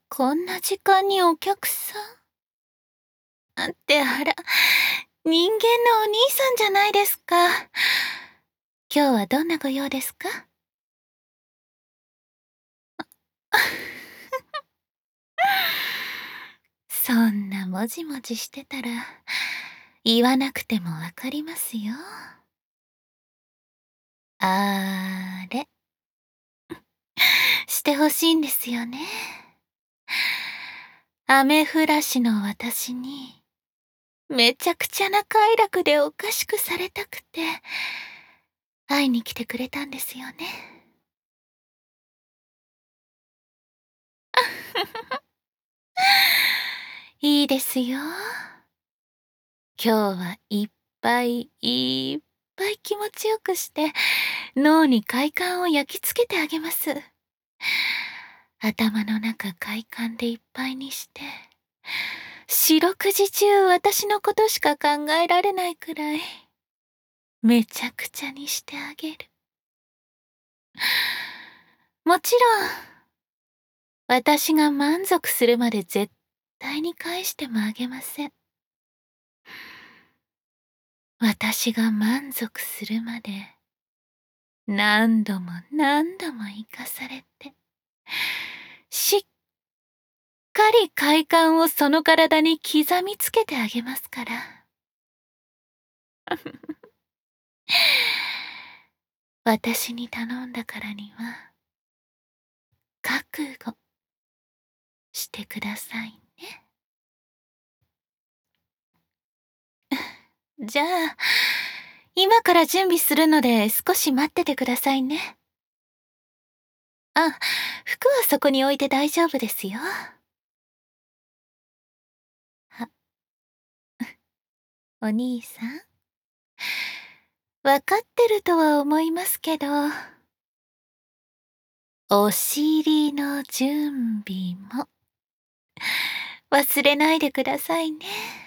こんな時間にお客さんってあら、人間のお兄さんじゃないですか。今日はどんなご用ですか？そんなもじもじしてたら、言わなくてもわかりますよ。あれ、してほしいんですよね。雨降らしの私に、めちゃくちゃな快楽でおかしくされたくて、会いに来てくれたんですよね。いいですよ。今日はいっぱいいっぱい気持ちよくして、脳に快感を焼き付けてあげます。頭の中快感でいっぱいにして、四六時中私のことしか考えられないくらい、めちゃくちゃにしてあげる。もちろん、私が満足するまで絶対に返してもあげません。私が満足するまで、何度も何度も生かされて、しっかり快感をその体に刻みつけてあげますから。私に頼んだからには、覚悟してくださいね。じゃあ、今から準備するので少し待っててくださいね。あ、服はそこに置いて大丈夫ですよ。は、お兄さん。わかってるとは思いますけど、お尻の準備も忘れないでくださいね。